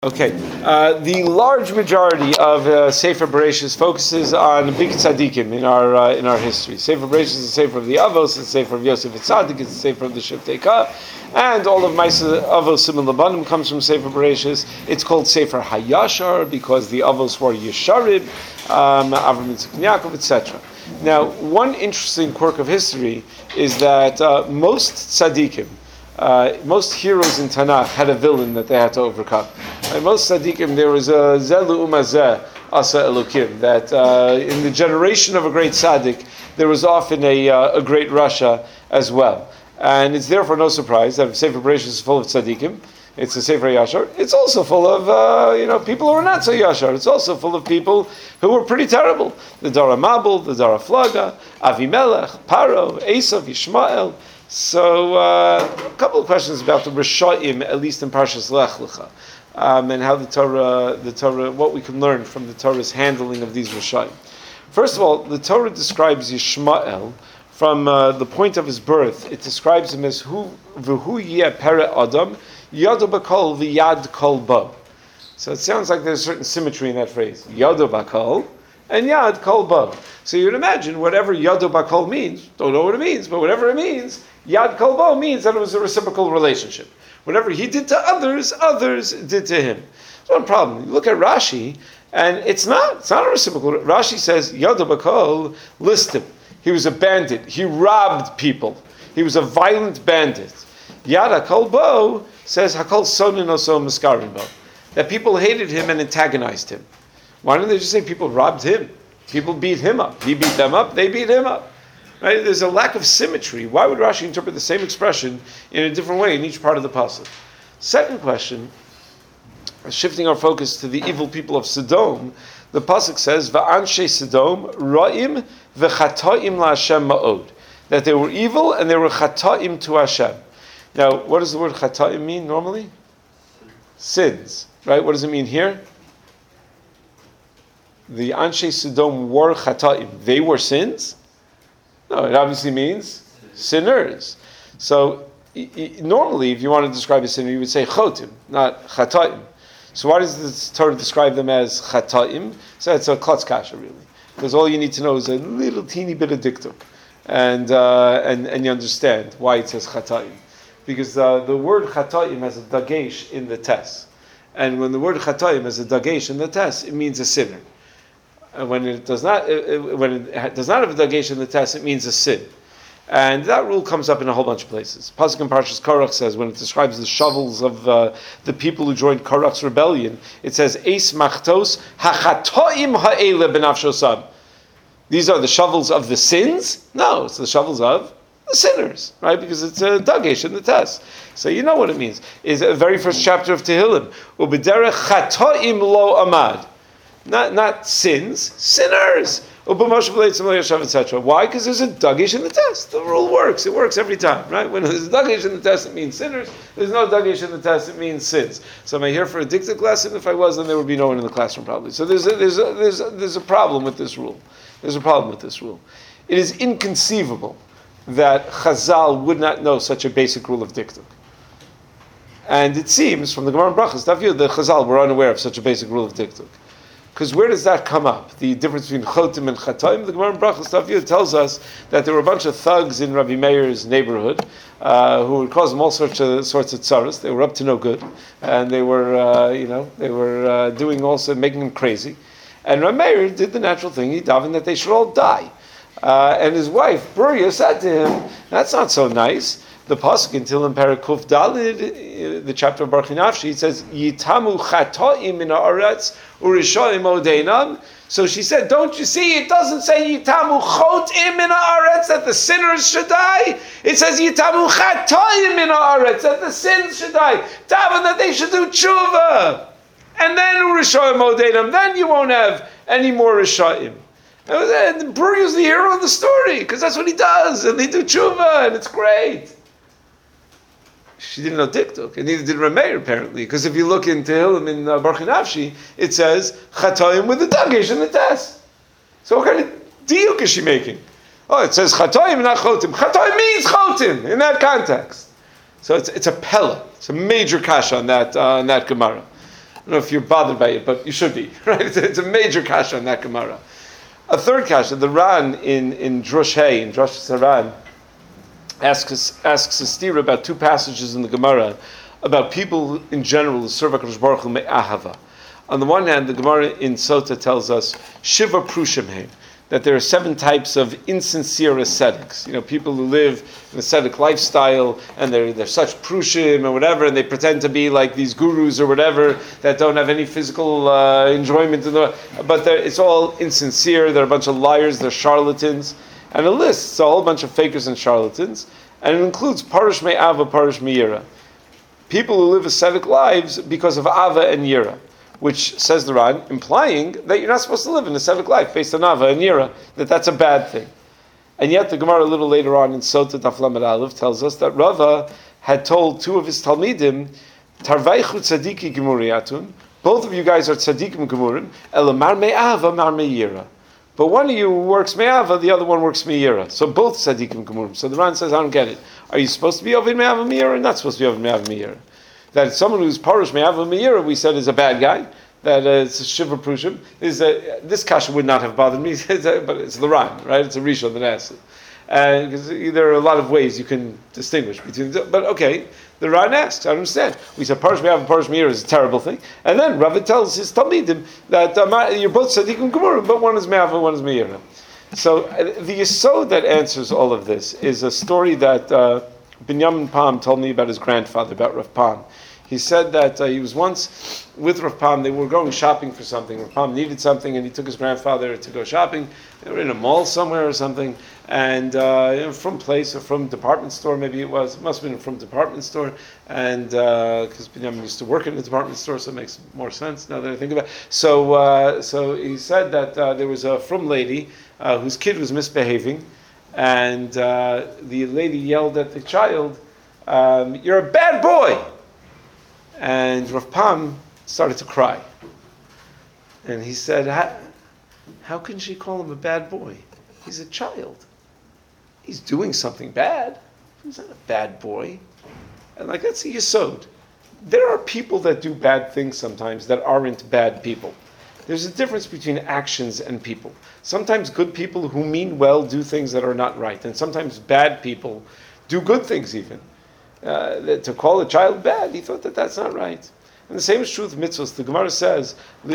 Okay, the large majority of Sefer Bereshis focuses on big tzaddikim in our history. Sefer Bereshis is the Sefer of the Avos, it's the Sefer of Yosef Tzaddik, it's the Sefer of the Shiftei Ka, and all of Ma'aseh Avos Simon Labanim comes from Sefer Bereshis. It's called Sefer Hayashar because the Avos were Yesharim, Avram Yitzchak and Yaakov, etc. Now, one interesting quirk of history is that most tzaddikim, most heroes in Tanakh had a villain that they had to overcome. Most tzaddikim, there was a Zelu Umazeh Asa Elokim, that in the generation of a great tzaddik, there was often a great Rasha as well. And it's therefore no surprise that Sefer Bereshis is full of tzaddikim. It's a Sefer Yashar. It's also full of people who are not so Yashar. It's also full of people who were pretty terrible. The Dara Mabul, the Dara Flaga, Avimelech, Paro, Esav, Yishmael. So, a couple of questions about the Rishaim, at least in Parshas Lech Lecha, and how the Torah, what we can learn from the Torah's handling of these Rishaim. First of all, the Torah describes Yishmael from the point of his birth. It describes him as V'hu yeh pere Adam, Yado bakol v'yad kol bo. So it sounds like there's a certain symmetry in that phrase. Yado bakol and yad kol bo. So you'd imagine whatever Yado bakol means, don't know what it means, but whatever it means, Yad Kol Bo means that it was a reciprocal relationship. Whatever he did to others, others did to him. There's one problem. You look at Rashi, and it's not a reciprocal. Rashi says, Yad Bakol, list him. He was a bandit. He robbed people. He was a violent bandit. Yad Kol Bo says, Hakol Sonin Oso Miskarin Bo. That people hated him and antagonized him. Why don't they just say people robbed him? People beat him up. He beat them up, they beat him up. Right? There's a lack of symmetry. Why would Rashi interpret the same expression in a different way in each part of the pasuk? Second question, shifting our focus to the evil people of Sodom, the pasuk says, "Va'anshe Sodom ra'im v'chataim la'Hashem ma'od," that they were evil and they were chataim to Hashem. Now, what does the word chataim mean normally? Sins. Right? What does it mean here? The Anshe Sodom were chataim. They were sins? No, it obviously means sinners. So normally, if you want to describe a sinner, you would say chotim, not chataim. So why does the Torah describe them as chataim? So it's a klotz kasha, really, because all you need to know is a little teeny bit of diktuk, and you understand why it says chataim, because the word chataim has a dagesh in the tes, and when the word chataim has a dagesh in the tes, it means a sinner. When it does not have a dagesh in the test, it means a sin, and that rule comes up in a whole bunch of places. Pasuk in Parshas Korach says, when it describes the shovels of the people who joined Korach's rebellion, it says, "Eis machtos hachatoim ha'ele benafshosam." These are the shovels of the sins? No, it's the shovels of the sinners, right? Because it's a dagesh in the test. So you know what it means. Is the very first chapter of Tehillim, u'b'derech chatoim lo amad. Not sins, sinners. Etc. Why? Because there's a dagesh in the test. The rule works. It works every time, right? When there's a dagesh in the test, it means sinners. There's no dagesh in the test, it means sins. So am I here for a diktuk lesson? If I was, then there would be no one in the classroom probably. So there's a problem with this rule. There's a problem with this rule. It is inconceivable that Chazal would not know such a basic rule of diktuk. And it seems from the Gemara Brachos, that Chazal were unaware of such a basic rule of diktuk. Because where does that come up? The difference between chotim and chataim? The Gemara in Brachos Taviyah tells us that there were a bunch of thugs in Rabbi Meir's neighborhood who would cause him all sorts of tsaros. They were up to no good, and they were doing also making him crazy. And Rabbi Meir did the natural thing. He davened that they should all die. And his wife Bruria said to him, "That's not so nice." The pasuk in Tehillim Parakuf Dalid, the chapter of Baruch Nafshi, it says, "Yitamu chataim min haaretz urishoim odeinam." So she said, "Don't you see? It doesn't say Yitamu chotim min haaretz that the sinners should die. It says Yitamu chataim min haaretz that the sins should die. Daven that they should do tshuva, and then urishoim odeinam. Then you won't have any more rishoim." And Buri is the hero of the story because that's what he does, and they do tshuva, and it's great. She didn't know diktuk, and neither did Rameir apparently, because if you look into Tehillim in Baruch Nafshi, it says chatoim with the dagesh in the test. So what kind of diuk is she making? Oh, it says chatoim, not chotim. Chatoim means chotim in that context. So it's a pella. It's a major kasha on that Gemara. don't know if you're bothered by it, but you should be, right? It's a major kasha on that Gemara. A third kasha, the Ran in Drush Hay, in Drush Saran, asks a stira about two passages in the Gemara about people in general who serve HaKadosh Baruch Hu me'ahava. On the one hand, the Gemara in Sota tells us Shiva Prushim He, that there are 7 types of insincere ascetics. People who live an ascetic lifestyle and they're such prushim or whatever, and they pretend to be like these gurus or whatever that don't have any physical enjoyment but it's all insincere. They're a bunch of liars. They're charlatans, and it lists a whole bunch of fakers and charlatans, and it includes Parush Me'ava, Parush Me'ira, people who live ascetic lives because of Ava and Yira, which, says the Ran, implying that you're not supposed to live an ascetic life based on Ava and Yira, that's a bad thing. And yet the Gemara a little later on in Sota Daf Lamed Aleph tells us that Rava had told 2 of his Talmidim, Tarveichu tzadiki gemuriatun, both of you guys are tzadikim gemurim, elamar me'ava, mar me'yira. But one of you works me'ava, the other one works me'yira. So both tzadikim gemurim. So the Ran says, I don't get it. Are you supposed to be ovid me'ava me'yira or not supposed to be ovid me'ava me'yira? That someone who's Parush Me'ava Me'ira, we said, is a bad guy, that it's a Shiva Prushim, this kasha would not have bothered me, but it's the Ran, right? It's a Rishon that asks it. Because there are a lot of ways you can distinguish between the, but okay, the Ran asks, I don't understand. We said Parush Me'ava, Parush Me'ira is a terrible thing, and then Rava tells his Talmidim that you're both Tzadikim Gemurim, but one is Me'ava, one is Me'ira. So the Yesod that answers all of this is a story that Binyamin Pam told me about his grandfather, about Rav Pam. He said that he was once with Rav Pam. They were going shopping for something. Rav Pam needed something, and he took his grandfather to go shopping. They were in a mall somewhere or something, and from place or from department store, maybe it must have been from department store, and because Binyamin used to work in a department store, so it makes more sense now that I think about it. So he said that there was a frum lady whose kid was misbehaving, and the lady yelled at the child, "You're a bad boy!" And Rav Pam started to cry. And he said, how can she call him a bad boy? He's a child. He's doing something bad. He's not a bad boy. And that's a yesod. There are people that do bad things sometimes that aren't bad people. There's a difference between actions and people. Sometimes good people who mean well do things that are not right. And sometimes bad people do good things even. To call a child bad, he thought that that's not right. And the same is true with mitzvahs. The Gemara says,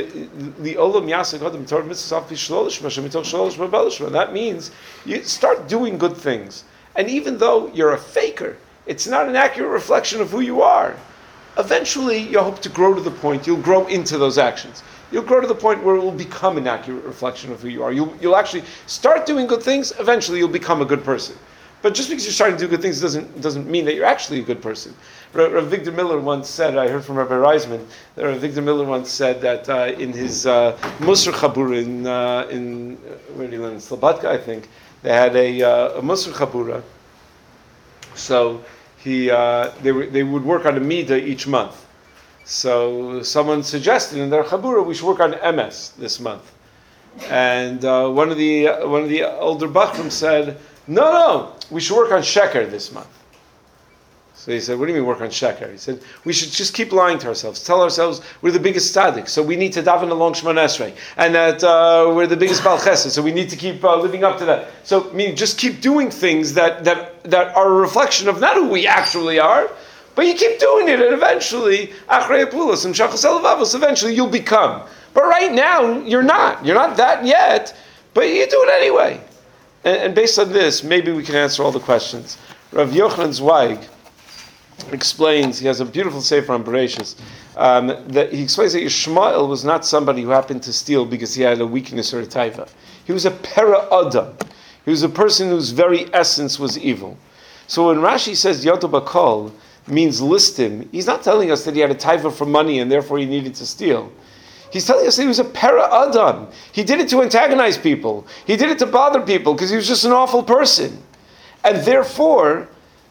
that means you start doing good things. And even though you're a faker, it's not an accurate reflection of who you are. Eventually, you hope to grow to the point, you'll grow into those actions. You'll grow to the point where it will become an accurate reflection of who you are. You'll actually start doing good things, eventually you'll become a good person. But just because you're starting to do good things doesn't mean that you're actually a good person. Rav Victor Miller once said, I heard from Rabbi Reisman, that Rav Victor Miller once said that in his Musar Chabura in where did he learn? In Slobodka, I think, they had a Musar Chabura. So they would work on a Midah each month. So someone suggested in their Chabura we should work on MS this month. And one of the older Bachrim said, no, we should work on Sheker this month. So he said, what do you mean work on Sheker? He said, we should just keep lying to ourselves, tell ourselves we're the biggest tzaddik, so we need to daven along Shemona Esrei, and that we're the biggest Baal Chesed, so we need to keep living up to that. So, just keep doing things that are a reflection of not who we actually are, but you keep doing it, and eventually, Achrei Pulos and Shachos Elavavos, eventually you'll become. But right now, you're not. You're not that yet, but you do it anyway. And based on this, maybe we can answer all the questions. Rav Yochanan Zweig explains, he has a beautiful sefer on Bereshis, that he explains that Yishmael was not somebody who happened to steal because he had a weakness or a taiva. He was a para adam. He was a person whose very essence was evil. So when Rashi says Yoto Bakol means list him, he's not telling us that he had a taiva for money and therefore he needed to steal. He's telling us that he was a para adam. He did it to antagonize people. He did it to bother people because he was just an awful person. And therefore,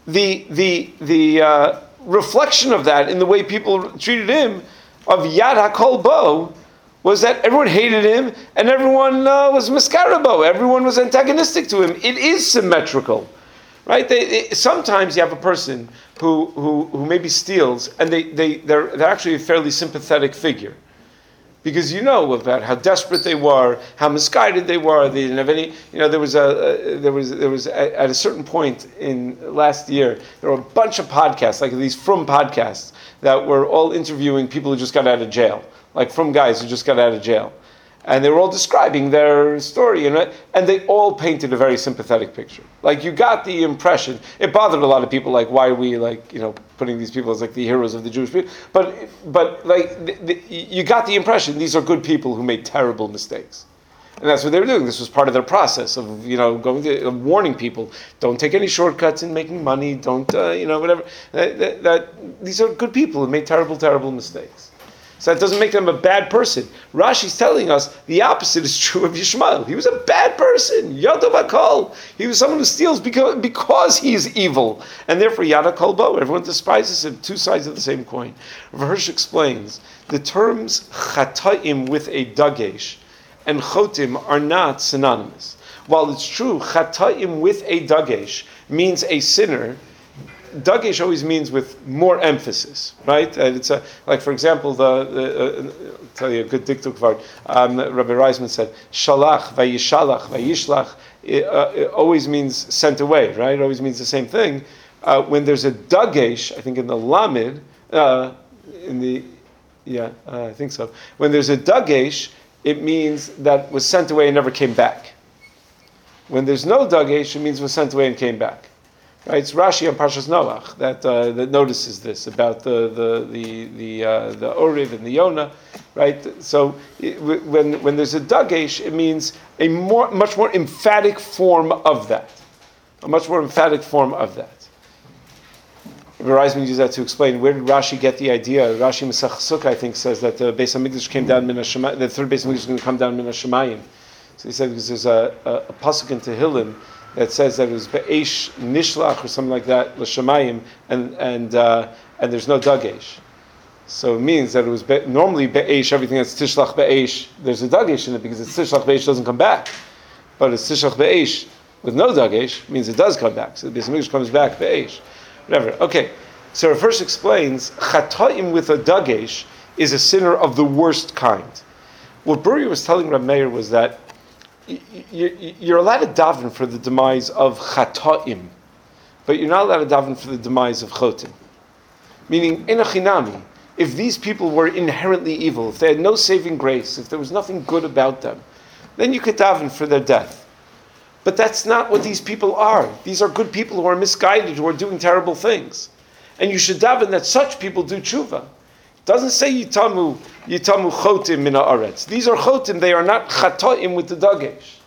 the reflection of that in the way people treated him, of Yad HaKol Bo, was that everyone hated him and everyone was miskarabo. Everyone was antagonistic to him. It is symmetrical. right? Sometimes you have a person who maybe steals, and they're actually a fairly sympathetic figure. Because you know about how desperate they were, how misguided they were. They didn't have any. There was at a certain point in last year, there were a bunch of podcasts, like these From podcasts, that were all interviewing people who just got out of jail, like From guys who just got out of jail, and they were all describing their story, and they all painted a very sympathetic picture. Like you got the impression. It bothered a lot of people. Like, why are we putting these people as like the heroes of the Jewish people? But you got the impression these are good people who made terrible mistakes, and that's what they were doing. This was part of their process of warning people: don't take any shortcuts in making money. Don't whatever. That these are good people who made terrible mistakes. So that doesn't make them a bad person. Rashi's telling us the opposite is true of Yishmael. He was a bad person. Yadav Hakol. He was someone who steals because he is evil. And therefore, Yada Kol Bo. Everyone despises him. Two sides of the same coin. Rav Hirsch explains, the terms Chata'im with a Dagesh and Chotim are not synonymous. While it's true, Chata'im with a Dagesh means a sinner, Dagesh always means with more emphasis, right? And it's like, for example, I'll tell you a good diktuk word. Rabbi Reisman said, "Shalach, vayishalach, vayishlach." It always means sent away, right? It always means the same thing. When there's a Dagesh, I think in the Lamed, I think so. When there's a Dagesh, it means that was sent away and never came back. When there's no Dagesh, it means was sent away and came back. Right, it's Rashi on Parshas Noach that notices this about the Oriv and the Yonah, right? So when there's a Dagesh, it means a much more emphatic form of that, a much more emphatic form of that. Reisman used that to explain where did Rashi get the idea. Rashi Masach Sukkah, I think, says that the Beis Hamikdash came down Min HaShamayim, the third Beis Hamikdash is going to come down Min HaShamayim. So he said because there's a pasuk in Tehillim that says that it was be'esh nishlach or something like that l'shamayim, and there's no dagesh. So it means that it was normally be'esh, everything that's tishlach be'esh, there's a dagesh in it because it's tishlach be'esh doesn't come back. But it's tishlach be'esh with no dagesh means it does come back. So the Beis Hamikdash comes back be'esh. Whatever. Okay. So it first explains chata'im with a dagesh is a sinner of the worst kind. What Buri was telling Reb Meir was that you're allowed to daven for the demise of chata'im, but you're not allowed to daven for the demise of chotim. Meaning, in a chinami, if these people were inherently evil, if they had no saving grace, if there was nothing good about them, then you could daven for their death. But that's not what these people are. These are good people who are misguided, who are doing terrible things. And you should daven that such people do tshuva. It doesn't say yitamu chotim min haaretz. These are chotim, they are not chata'im with the dagesh.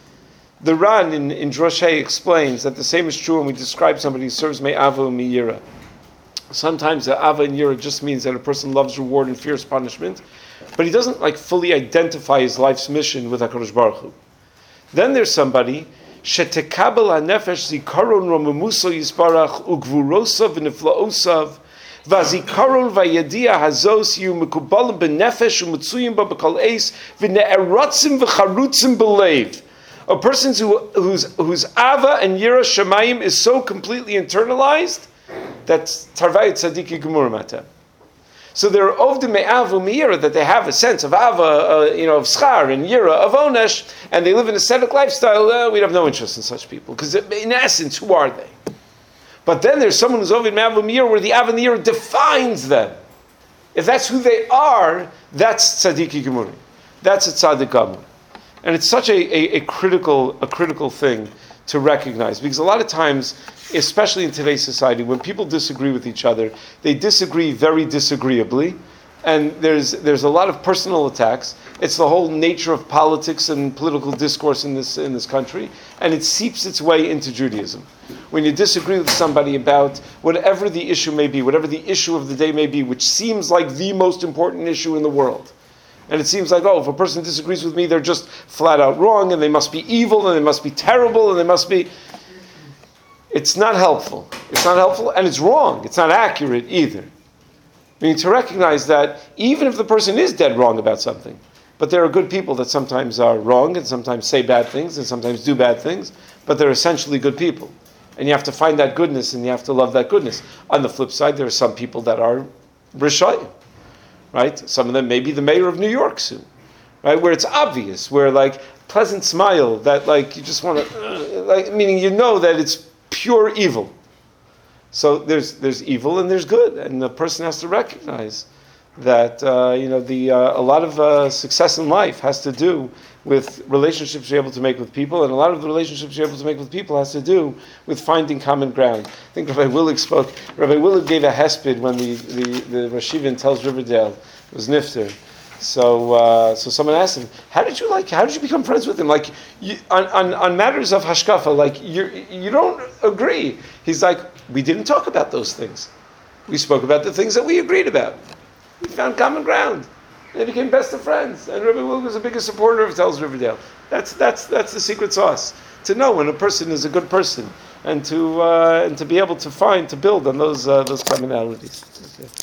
The Ran in Droshei explains that the same is true when we describe somebody who serves me'ava u'miyira. Sometimes the ava and yira just means that a person loves reward and fears punishment, but he doesn't fully identify his life's mission with HaKadosh Baruch Hu. Then there's somebody shetekabel hanefesh zikaron romemuso yisbarach ugvurosav v'niflaosav v'azikaron v'yadia hazos yu mekubalim b'nefesh u'mutzuyim b'bekal eis v'ne'erotzim v'charutzim b'leiv. A person whose ava and yira shemayim is so completely internalized that's tarvayit tzadiki gemur matem. So there are ovdim me'avu me'ira that they have a sense of ava, of schar and yira of onesh, and they live an ascetic lifestyle. We'd have no interest in such people because in essence, who are they? But then there's someone who's ovdim me'avu me'ira where the ava and the yira defines them. If that's who they are, that's tzadiki gemuri. That's a tzaddik gamur. And it's such a critical thing to recognize, because a lot of times, especially in today's society, when people disagree with each other, they disagree very disagreeably, and there's a lot of personal attacks. It's the whole nature of politics and political discourse in this country, and it seeps its way into Judaism. When you disagree with somebody about whatever the issue may be, whatever the issue of the day may be, which seems like the most important issue in the world, and it seems like, if a person disagrees with me, they're just flat out wrong, and they must be evil, and they must be terrible, and they must be... It's not helpful. It's not helpful, and it's wrong. It's not accurate either. We need to recognize that even if the person is dead wrong about something, but there are good people that sometimes are wrong, and sometimes say bad things, and sometimes do bad things, but they're essentially good people. And you have to find that goodness, and you have to love that goodness. On the flip side, there are some people that are Rishayim, right? Some of them may be the mayor of New York soon, right? Where it's obvious, where like pleasant smile, that like you just want to, like meaning you know that it's pure evil. So there's evil and there's good, and the person has to recognize that a lot of success in life has to do with relationships you're able to make with people, and a lot of the relationships you're able to make with people has to do with finding common ground. I think Rabbi Willig spoke. Rabbi Willig gave a hesped when the Rosh Yeshiva tells Riverdale was nifter. So someone asked him, how did you become friends with him? Like on matters of hashkafa, like you don't agree. He's like, we didn't talk about those things. We spoke about the things that we agreed about. We found common ground. They became best of friends. And Rabbi Wilg was the biggest supporter of Tells Riverdale. That's the secret sauce. To know when a person is a good person, and to be able to build on those commonalities. Okay.